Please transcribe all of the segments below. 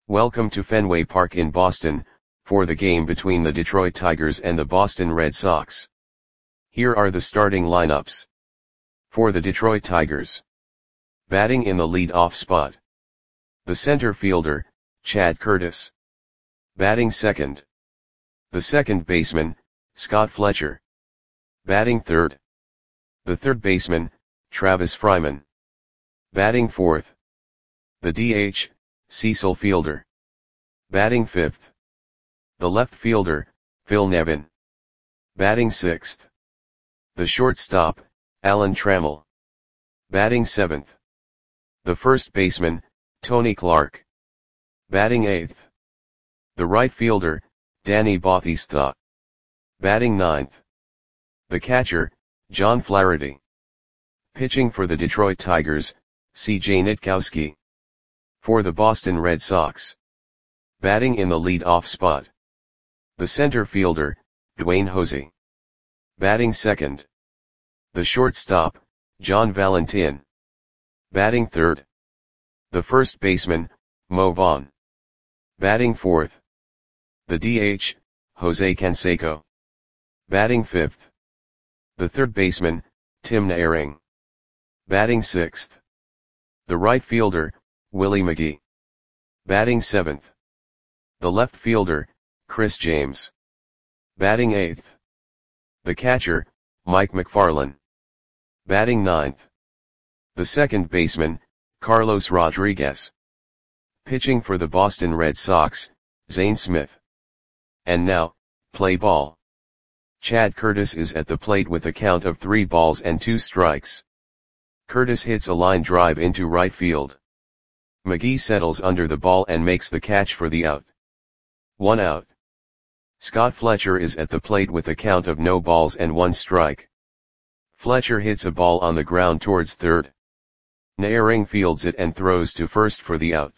Welcome to Fenway Park in Boston, for the game between the Detroit Tigers and the Boston Red Sox. Here are the starting lineups. For the Detroit Tigers. Batting in the lead-off spot. The center fielder, Chad Curtis. Batting second. The second baseman, Scott Fletcher. Batting third. The third baseman, Travis Fryman. Batting fourth. The DH, Cecil Fielder. Batting fifth. The left fielder, Phil Nevin. Batting sixth. The shortstop, Alan Trammell. Batting seventh. The first baseman, Tony Clark. Batting eighth. The right fielder, Danny Bautista. Batting ninth. The catcher, John Flaherty. Pitching for the Detroit Tigers, C.J. Nitkowski. For the Boston Red Sox. Batting in the lead-off spot. The center fielder, Dwayne Hosey. Batting second. The shortstop, John Valentin. Batting third. The first baseman, Mo Vaughn. Batting fourth. The DH, Jose Canseco. Batting fifth. The third baseman, Tim Naehring. Batting sixth. The right fielder, Willie McGee. Batting seventh. The left fielder, Chris James. Batting eighth. The catcher, Mike McFarland. Batting ninth. The second baseman, Carlos Rodriguez. Pitching for the Boston Red Sox, Zane Smith. And now, play ball. Chad Curtis is at the plate with a count of 3 balls and 2 strikes. Curtis hits a line drive into right field. McGee settles under the ball and makes the catch for the out. 1 out. Scott Fletcher is at the plate with a count of no balls and 1 strike. Fletcher hits a ball on the ground towards third. Naehring fields it and throws to first for the out.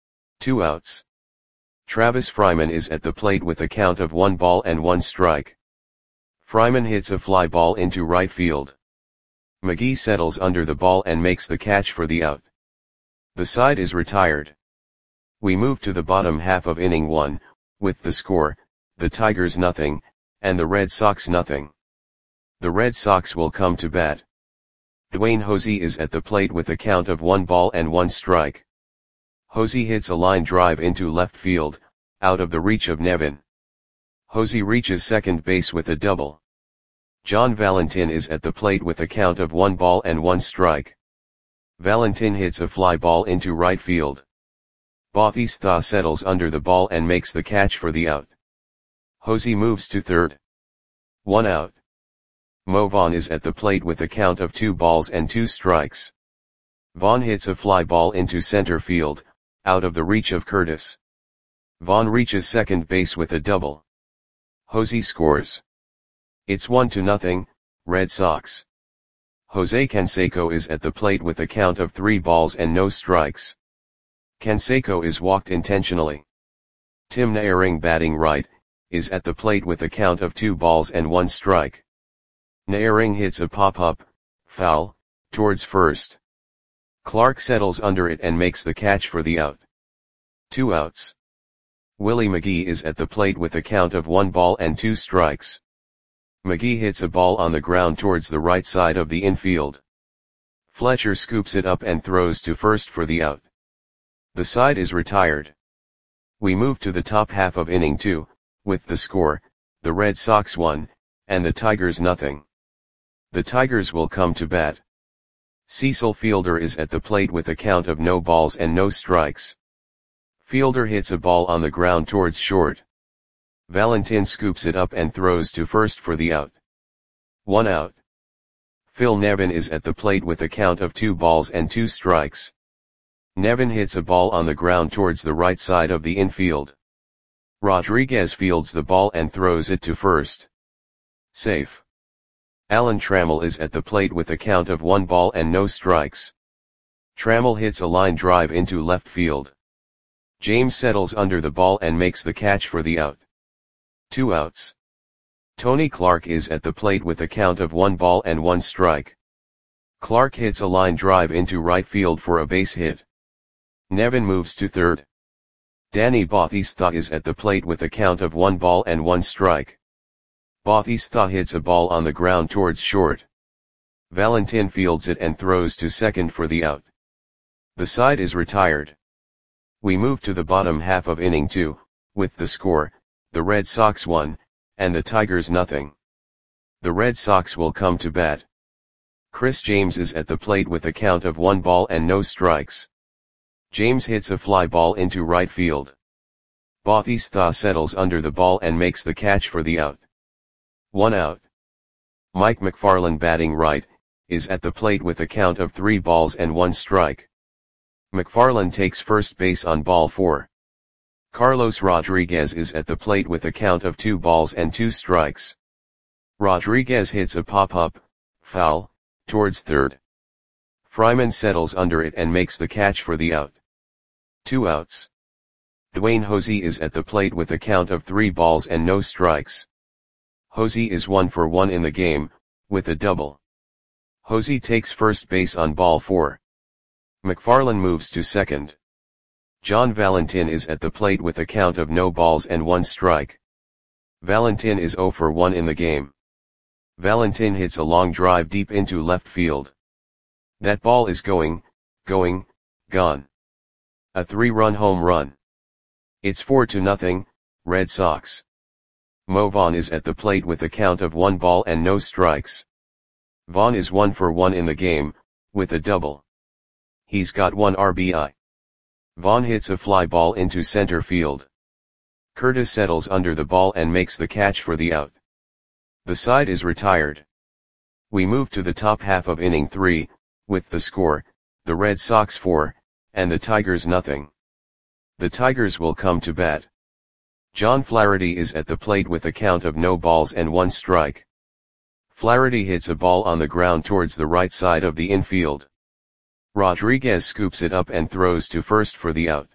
2 outs. Travis Fryman is at the plate with a count of 1 ball and 1 strike. Fryman hits a fly ball into right field. McGee settles under the ball and makes the catch for the out. The side is retired. We move to the bottom half of inning 1, with the score, the Tigers nothing, and the Red Sox nothing. The Red Sox will come to bat. Dwayne Hosey is at the plate with a count of 1 ball and 1 strike. Hosey hits a line drive into left field, out of the reach of Nevin. Hosey reaches second base with a double. John Valentin is at the plate with a count of 1 ball and 1 strike. Valentin hits a fly ball into right field. Bautista settles under the ball and makes the catch for the out. Hosey moves to third. 1 out. Mo Vaughn is at the plate with a count of 2 balls and 2 strikes. Vaughn hits a fly ball into center field, out of the reach of Curtis. Vaughn reaches second base with a double. Hosey scores. It's 1-0, Red Sox. Jose Canseco is at the plate with a count of 3 balls and no strikes. Canseco is walked intentionally. Tim Naehring, batting right, is at the plate with a count of 2 balls and 1 strike. Naehring hits a pop-up, foul, towards first. Clark settles under it and makes the catch for the out. 2 outs. Willie McGee is at the plate with a count of 1 ball and 2 strikes. McGee hits a ball on the ground towards the right side of the infield. Fletcher scoops it up and throws to first for the out. The side is retired. We move to the top half of inning 2, with the score, the Red Sox 1, and the Tigers nothing. The Tigers will come to bat. Cecil Fielder is at the plate with a count of no balls and no strikes. Fielder hits a ball on the ground towards short. Valentin scoops it up and throws to first for the out. 1 out. Phil Nevin is at the plate with a count of 2 balls and 2 strikes. Nevin hits a ball on the ground towards the right side of the infield. Rodriguez fields the ball and throws it to first. Safe. Alan Trammell is at the plate with a count of 1 ball and no strikes. Trammell hits a line drive into left field. James settles under the ball and makes the catch for the out. 2 outs. Tony Clark is at the plate with a count of 1 ball and 1 strike. Clark hits a line drive into right field for a base hit. Nevin moves to third. Danny Bautista is at the plate with a count of 1 ball and 1 strike. Bautista hits a ball on the ground towards short. Valentin fields it and throws to second for the out. The side is retired. We move to the bottom half of inning 2, with the score, the Red Sox 1, and the Tigers nothing. The Red Sox will come to bat. Chris James is at the plate with a count of 1 ball and no strikes. James hits a fly ball into right field. Bautista settles under the ball and makes the catch for the out. 1 out. Mike McFarland, batting right, is at the plate with a count of 3 balls and 1 strike. McFarland takes first base on ball 4. Carlos Rodriguez is at the plate with a count of 2 balls and 2 strikes. Rodriguez hits a pop-up, foul, towards third. Fryman settles under it and makes the catch for the out. 2 outs. Dwayne Hosey is at the plate with a count of 3 balls and no strikes. Hosey is 1 for 1 in the game, with a double. Hosey takes first base on ball 4. McFarland moves to second. John Valentin is at the plate with a count of no balls and 1 strike. Valentin is 0 for 1 in the game. Valentin hits a long drive deep into left field. That ball is gone. A 3-run home run. It's 4-0, Red Sox. Mo Vaughn is at the plate with a count of 1 ball and no strikes. Vaughn is 1 for 1 in the game, with a double. He's got 1 RBI. Vaughn hits a fly ball into center field. Curtis settles under the ball and makes the catch for the out. The side is retired. We move to the top half of inning 3, with the score, the Red Sox 4, and the Tigers nothing. The Tigers will come to bat. John Flaherty is at the plate with a count of no balls and 1 strike. Flaherty hits a ball on the ground towards the right side of the infield. Rodriguez scoops it up and throws to first for the out.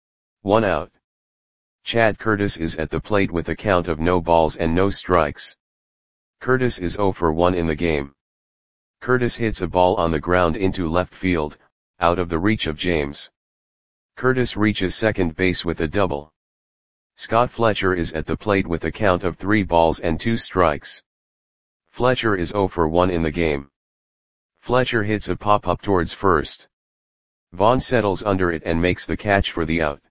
1 out. Chad Curtis is at the plate with a count of no balls and no strikes. Curtis is 0 for 1 in the game. Curtis hits a ball on the ground into left field, out of the reach of James. Curtis reaches second base with a double. Scott Fletcher is at the plate with a count of 3 balls and 2 strikes. Fletcher is 0 for 1 in the game. Fletcher hits a pop-up towards first. Vaughn settles under it and makes the catch for the out.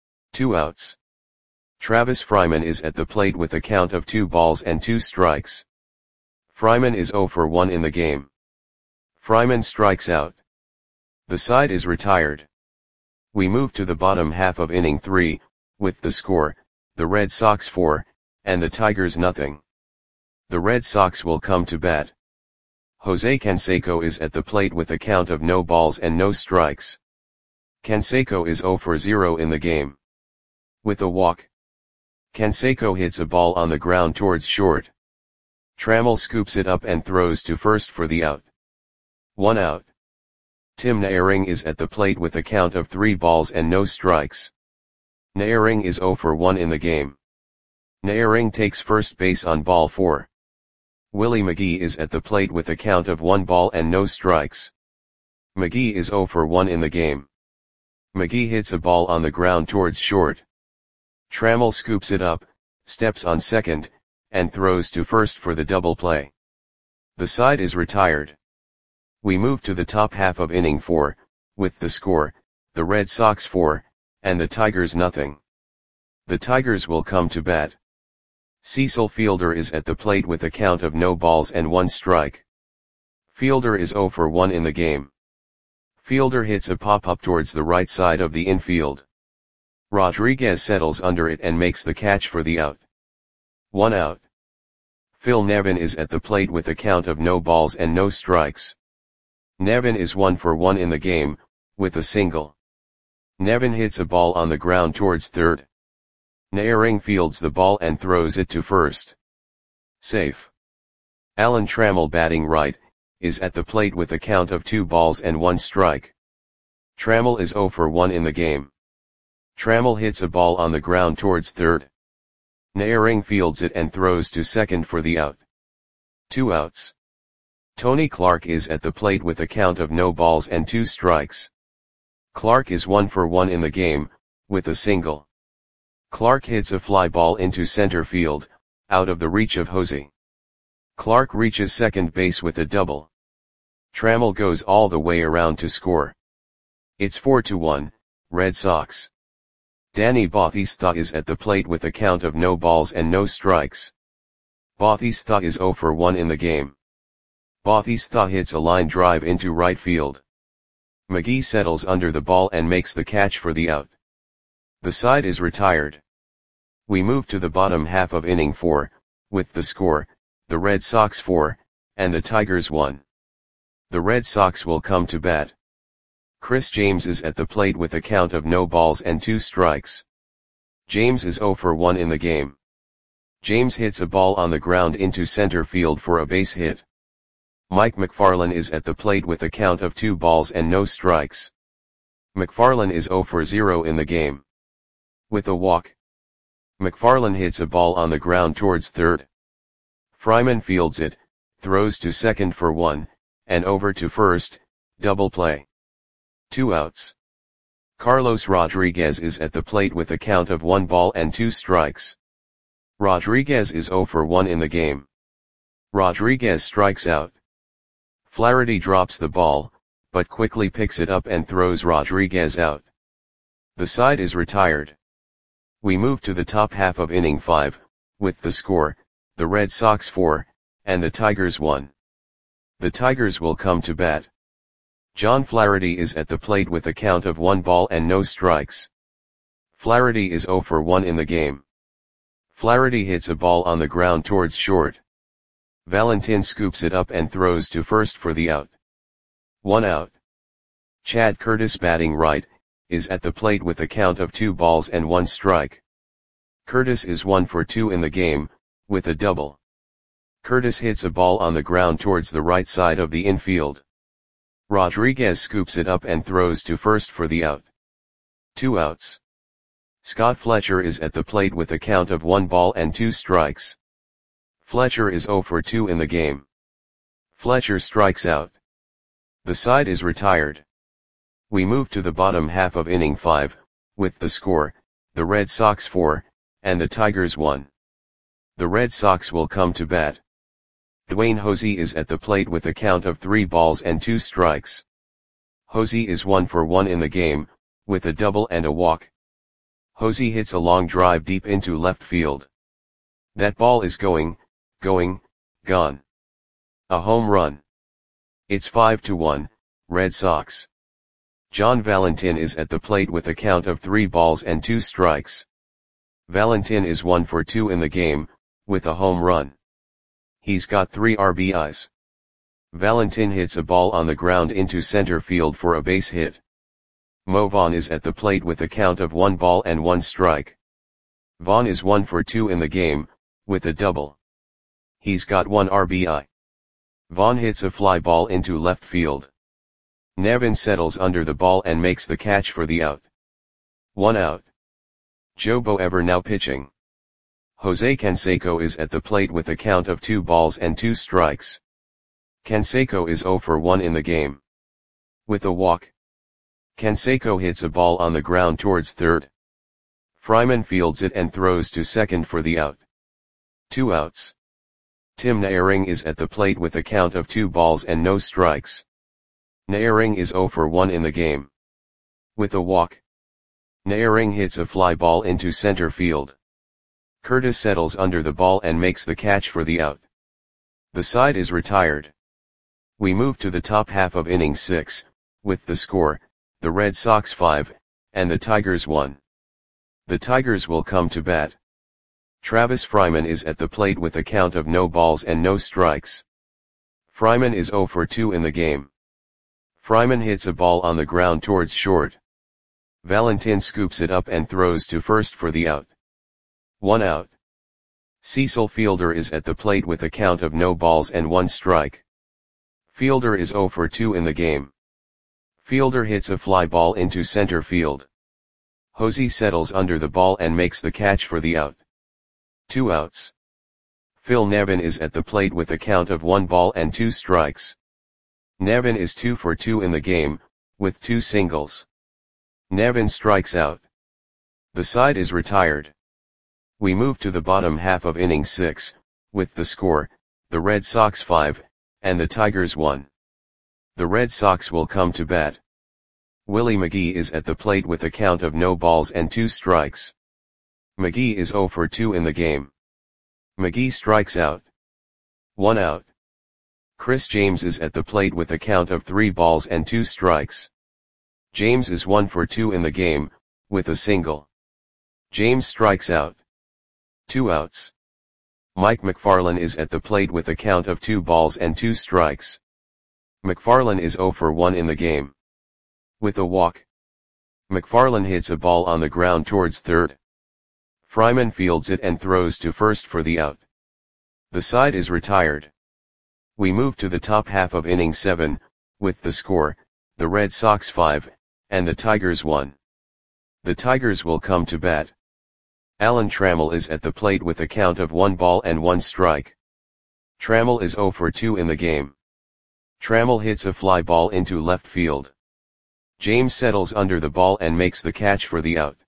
2 outs. Travis Fryman is at the plate with a count of 2 balls and 2 strikes. Fryman is 0 for 1 in the game. Fryman strikes out. The side is retired. We move to the bottom half of inning 3, with the score, the Red Sox 4, and the Tigers nothing. The Red Sox will come to bat. Jose Canseco is at the plate with a count of no balls and no strikes. Canseco is 0 for 0 in the game. With a walk. Canseco hits a ball on the ground towards short. Trammell scoops it up and throws to first for the out. 1 out. Tim Naehring is at the plate with a count of 3 balls and no strikes. Naehring is 0 for 1 in the game. Naehring takes first base on ball 4. Willie McGee is at the plate with a count of 1 ball and no strikes. McGee is 0 for 1 in the game. McGee hits a ball on the ground towards short. Trammell scoops it up, steps on second, and throws to first for the double play. The side is retired. We move to the top half of inning 4, with the score, the Red Sox 4, and the Tigers nothing. The Tigers will come to bat. Cecil Fielder is at the plate with a count of no balls and 1 strike. Fielder is 0 for 1 in the game. Fielder hits a pop-up towards the right side of the infield. Rodriguez settles under it and makes the catch for the out. 1 out. Phil Nevin is at the plate with a count of no balls and no strikes. Nevin is 1 for 1 in the game, with a single. Nevin hits a ball on the ground towards third. Naehring fields the ball and throws it to first. Safe. Alan Trammell, batting right, is at the plate with a count of 2 balls and 1 strike. Trammell is 0 for 1 in the game. Trammell hits a ball on the ground towards third. Naehring fields it and throws to second for the out. 2 outs. Tony Clark is at the plate with a count of no balls and 2 strikes. Clark is 1 for 1 in the game, with a single. Clark hits a fly ball into center field, out of the reach of Jose. Clark reaches second base with a double. Trammell goes all the way around to score. It's 4-1, Red Sox. Danny Bautista is at the plate with a count of no balls and no strikes. Bautista is 0 for 1 in the game. Bautista hits a line drive into right field. McGee settles under the ball and makes the catch for the out. The side is retired. We move to the bottom half of inning 4, with the score, the Red Sox 4, and the Tigers 1. The Red Sox will come to bat. Chris James is at the plate with a count of no balls and 2 strikes. James is 0 for 1 in the game. James hits a ball on the ground into center field for a base hit. Mike McFarland is at the plate with a count of 2 balls and no strikes. McFarland is 0 for 0 in the game. With a walk. McFarland hits a ball on the ground towards third. Fryman fields it, throws to second for 1, and over to first, double play. 2 outs. Carlos Rodriguez is at the plate with a count of 1 ball and 2 strikes. Rodriguez is 0 for 1 in the game. Rodriguez strikes out. Flaherty drops the ball, but quickly picks it up and throws Rodriguez out. The side is retired. We move to the top half of inning 5, with the score, the Red Sox 4, and the Tigers 1. The Tigers will come to bat. John Flaherty is at the plate with a count of 1 ball and no strikes. Flaherty is 0 for 1 in the game. Flaherty hits a ball on the ground towards short. Valentin scoops it up and throws to first for the out. 1 out. Chad Curtis, batting right, is at the plate with a count of 2 balls and 1 strike. Curtis is 1 for 2 in the game, with a double. Curtis hits a ball on the ground towards the right side of the infield. Rodriguez scoops it up and throws to first for the out. 2 outs. Scott Fletcher is at the plate with a count of 1 ball and 2 strikes. Fletcher is 0 for 2 in the game. Fletcher strikes out. The side is retired. We move to the bottom half of inning 5, with the score, the Red Sox 4, and the Tigers 1. The Red Sox will come to bat. Dwayne Hosey is at the plate with a count of 3 balls and 2 strikes. Hosey is 1 for 1 in the game, with a double and a walk. Hosey hits a long drive deep into left field. That ball is gone. A home run. It's 5-1, Red Sox. John Valentin is at the plate with a count of 3 balls and 2 strikes. Valentin is 1 for 2 in the game, with a home run. He's got 3 RBIs. Valentin hits a ball on the ground into center field for a base hit. Mo Vaughn is at the plate with a count of 1 ball and 1 strike. Vaughn is 1 for 2 in the game, with a double. He's got 1 RBI. Vaughn hits a fly ball into left field. Nevin settles under the ball and makes the catch for the out. 1 out. Joe Boever now pitching. Jose Canseco is at the plate with a count of 2 balls and 2 strikes. Canseco is 0 for 1 in the game. With a walk. Canseco hits a ball on the ground towards third. Fryman fields it and throws to second for the out. 2 outs. Tim Naehring is at the plate with a count of 2 balls and no strikes. Naehring is 0 for 1 in the game. With a walk. Naehring hits a fly ball into center field. Curtis settles under the ball and makes the catch for the out. The side is retired. We move to the top half of inning 6, with the score, the Red Sox 5, and the Tigers 1. The Tigers will come to bat. Travis Fryman is at the plate with a count of no balls and no strikes. Fryman is 0 for 2 in the game. Fryman hits a ball on the ground towards short. Valentin scoops it up and throws to first for the out. 1 out. Cecil Fielder is at the plate with a count of no balls and 1 strike. Fielder is 0 for 2 in the game. Fielder hits a fly ball into center field. Hosey settles under the ball and makes the catch for the out. 2 outs. Phil Nevin is at the plate with a count of 1 ball and 2 strikes. Nevin is 2 for 2 in the game, with 2 singles. Nevin strikes out. The side is retired. We move to the bottom half of inning 6, with the score, the Red Sox 5, and the Tigers 1. The Red Sox will come to bat. Willie McGee is at the plate with a count of no balls and 2 strikes. McGee is 0 for 2 in the game. McGee strikes out. 1 out. Chris James is at the plate with a count of 3 balls and 2 strikes. James is 1 for 2 in the game, with a single. James strikes out. 2 outs. Mike McFarland is at the plate with a count of 2 balls and 2 strikes. McFarland is 0 for 1 in the game. With a walk. McFarland hits a ball on the ground towards third. Fryman fields it and throws to first for the out. The side is retired. We move to the top half of inning 7, with the score, the Red Sox 5, and the Tigers 1. The Tigers will come to bat. Alan Trammell is at the plate with a count of 1 ball and 1 strike. Trammell is 0 for 2 in the game. Trammell hits a fly ball into left field. James settles under the ball and makes the catch for the out.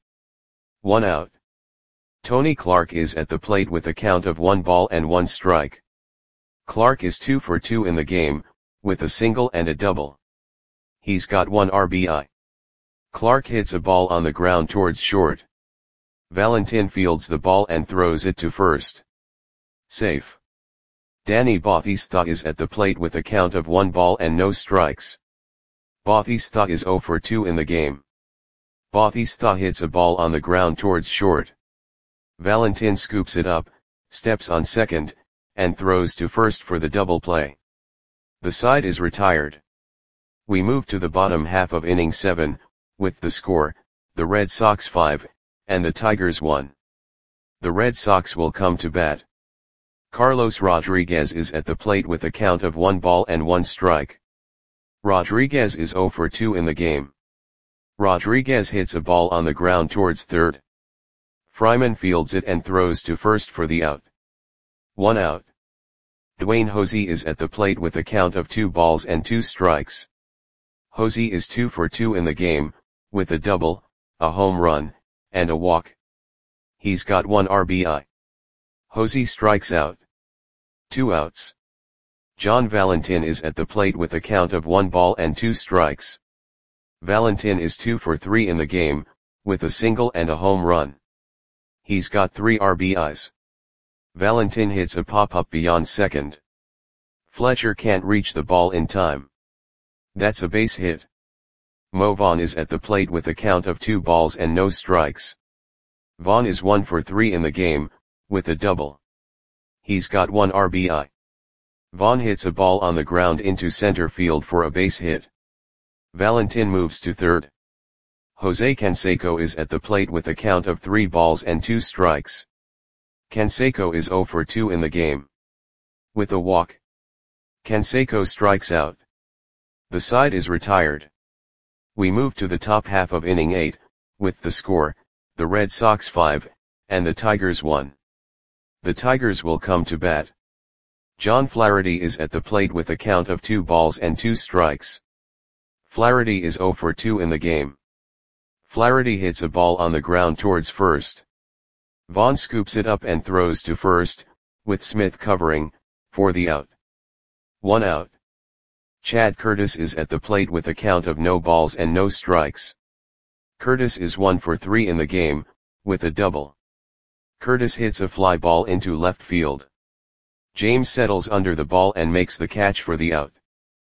1 out. Tony Clark is at the plate with a count of 1 ball and 1 strike. Clark is 2 for 2 in the game, with a single and a double. He's got 1 RBI. Clark hits a ball on the ground towards short. Valentin fields the ball and throws it to first. Safe. Danny Bautista is at the plate with a count of 1 ball and no strikes. Bautista is 0 for 2 in the game. Bautista hits a ball on the ground towards short. Valentin scoops it up, steps on second, and throws to first for the double play. The side is retired. We move to the bottom half of inning 7, with the score, the Red Sox 5, and the Tigers 1. The Red Sox will come to bat. Carlos Rodriguez is at the plate with a count of 1 ball and 1 strike. Rodriguez is 0 for 2 in the game. Rodriguez hits a ball on the ground towards third. Fryman fields it and throws to first for the out. 1 out. Dwayne Hosey is at the plate with a count of 2 balls and 2 strikes. Hosey is 2 for 2 in the game, with a double, a home run, and a walk. He's got 1 RBI. Hosey strikes out. 2 outs. John Valentin is at the plate with a count of 1 ball and 2 strikes. Valentin is 2 for 3 in the game, with a single and a home run. He's got 3 RBIs. Valentin hits a pop-up beyond second. Fletcher can't reach the ball in time. That's a base hit. Mo Vaughn is at the plate with a count of 2 balls and no strikes. Vaughn is 1 for 3 in the game, with a double. He's got 1 RBI. Vaughn hits a ball on the ground into center field for a base hit. Valentin moves to third. Jose Canseco is at the plate with a count of 3 balls and 2 strikes. Canseco is 0 for 2 in the game. With a walk. Canseco strikes out. The side is retired. We move to the top half of inning 8, with the score, the Red Sox 5, and the Tigers 1. The Tigers will come to bat. John Flaherty is at the plate with a count of 2 balls and 2 strikes. Flaherty is 0 for 2 in the game. Flaherty hits a ball on the ground towards first. Vaughn scoops it up and throws to first, with Smith covering, for the out. 1 out. Chad Curtis is at the plate with a count of no balls and no strikes. Curtis is 1 for 3 in the game, with a double. Curtis hits a fly ball into left field. James settles under the ball and makes the catch for the out.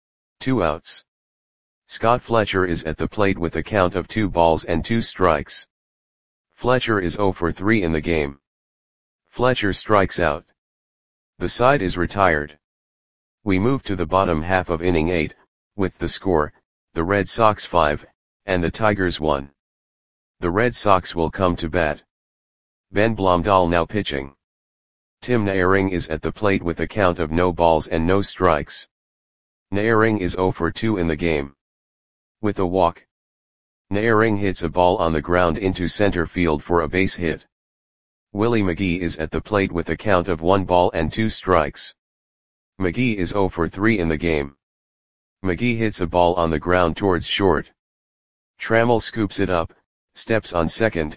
2 outs. Scott Fletcher is at the plate with a count of 2 balls and 2 strikes. Fletcher is 0 for 3 in the game. Fletcher strikes out. The side is retired. We move to the bottom half of inning 8, with the score, the Red Sox 5, and the Tigers 1. The Red Sox will come to bat. Ben Blomdahl now pitching. Tim Naehring is at the plate with a count of no balls and no strikes. Naehring is 0 for 2 in the game. With a walk. Naehring hits a ball on the ground into center field for a base hit. Willie McGee is at the plate with a count of 1 ball and 2 strikes. McGee is 0 for 3 in the game. McGee hits a ball on the ground towards short. Trammell scoops it up, steps on second,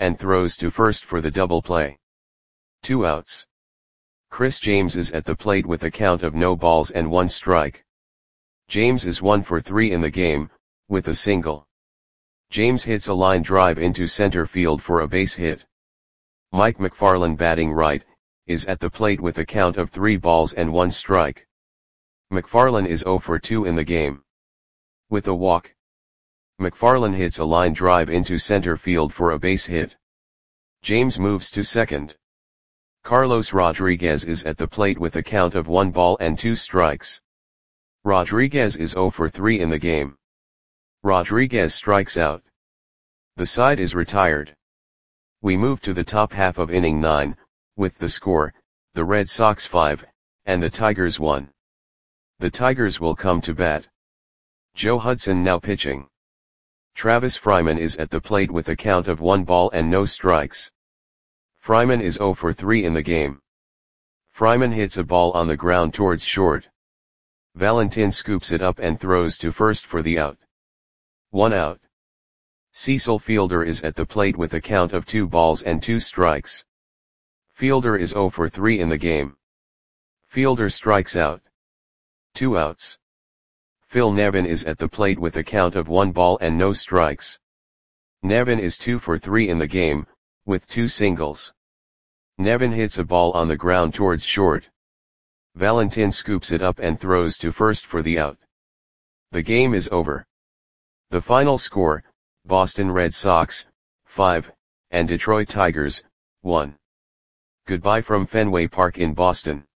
and throws to first for the double play. 2 outs. Chris James is at the plate with a count of no balls and 1 strike. James is 1 for 3 in the game, with a single. James hits a line drive into center field for a base hit. Mike McFarland, batting right, is at the plate with a count of 3 balls and 1 strike. McFarland is 0 for 2 in the game. With a walk. McFarland hits a line drive into center field for a base hit. James moves to second. Carlos Rodriguez is at the plate with a count of 1 ball and 2 strikes. Rodriguez is 0 for 3 in the game. Rodriguez strikes out. The side is retired. We move to the top half of inning 9, with the score, the Red Sox 5, and the Tigers 1. The Tigers will come to bat. Joe Hudson now pitching. Travis Fryman is at the plate with a count of 1 ball and no strikes. Fryman is 0 for 3 in the game. Fryman hits a ball on the ground towards short. Valentin scoops it up and throws to first for the out. 1 out. Cecil Fielder is at the plate with a count of 2 balls and 2 strikes. Fielder is 0 for 3 in the game. Fielder strikes out. 2 outs. Phil Nevin is at the plate with a count of 1 ball and no strikes. Nevin is 2 for 3 in the game, with 2 singles. Nevin hits a ball on the ground towards short. Valentin scoops it up and throws to first for the out. The game is over. The final score, Boston Red Sox, 5, and Detroit Tigers, 1. Goodbye from Fenway Park in Boston.